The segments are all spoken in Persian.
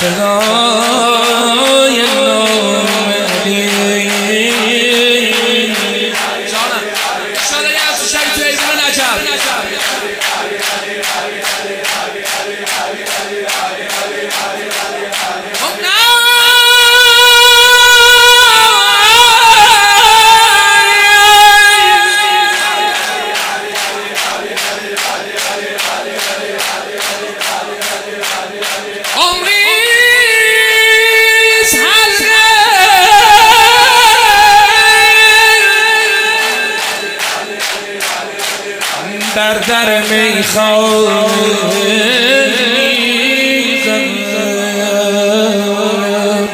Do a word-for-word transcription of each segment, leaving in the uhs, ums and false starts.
فدای نام علی جانم شاید یه از شبی تو ایوان نجب بر در میخانه میزنم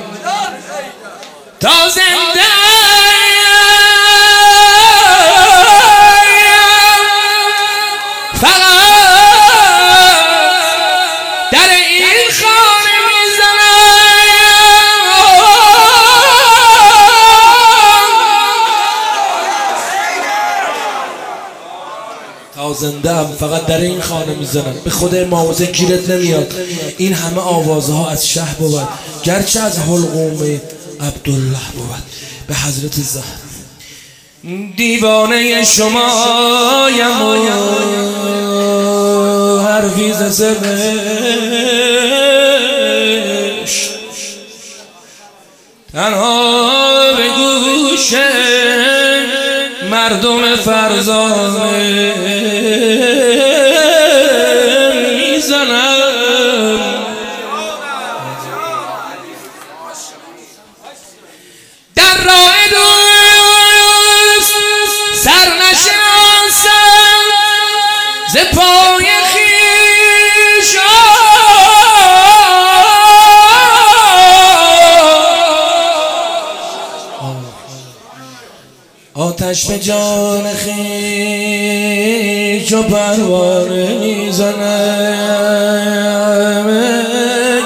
تا زنده فقط در این خانه تا زنده هم فقط در این خانه میزنم. به خود معوضه گیرت نمیاد این همه آوازها از شه بود، گرچه از حلقوم عبدالله بود. به حضرت زهر دیوانه شمایم و حرفی ز سرش تنها به گوش مردم فرزانه میزنم. در راه دوست سر نشناسم ز پای خویش آتش به جان خویش و پروانه میزنم.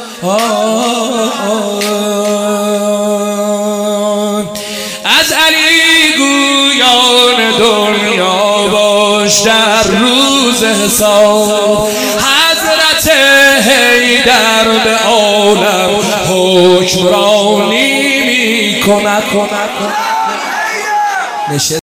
از علی گویان دنیا باش در روز حساب، حضرت حیدر به عالم حکمرانی می کند.